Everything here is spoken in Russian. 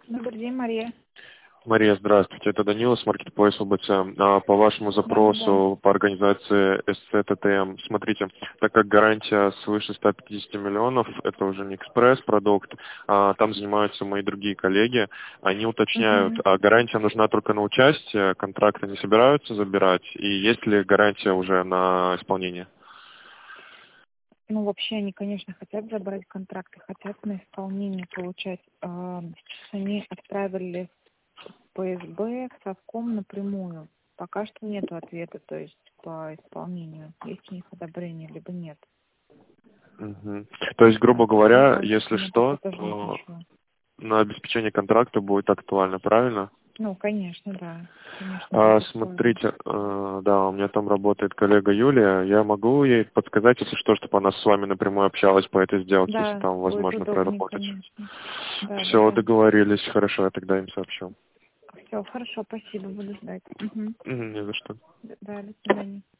Добрый день, Мария. Мария, здравствуйте. Это Данила с Marketplace ЛБЦ. По вашему Да. запросу по организации СЦТТМ, смотрите, так как гарантия свыше 150 миллионов, это уже не экспресс-продукт, там занимаются мои другие коллеги, они уточняют, Мгм. а гарантия нужна только на участие, контракты не собираются забирать, и есть ли гарантия уже на исполнение? Ну, вообще, они, конечно, хотят забрать контракты, хотят на исполнение получать. Сейчас они отправили в ПСБ, в Совком напрямую. Пока что нет ответа, то есть по исполнению. Есть у них одобрение, либо нет. Мгм. То есть, грубо Так что говоря, больше если мы пока что, тоже не то ничего. на обеспечение контракта будет актуально, правильно? Ну, конечно, да. Конечно, будет актуально. Смотрите, да, у меня там работает коллега Юлия. Я могу ей подсказать, если что, чтобы она с вами напрямую общалась по этой сделке, если Да, там будет возможно удобнее, проработать. конечно. Да, да, Все, да. договорились. Хорошо, я тогда им сообщу. Все, хорошо, спасибо, буду ждать. Угу. Не за что. Да, до свидания.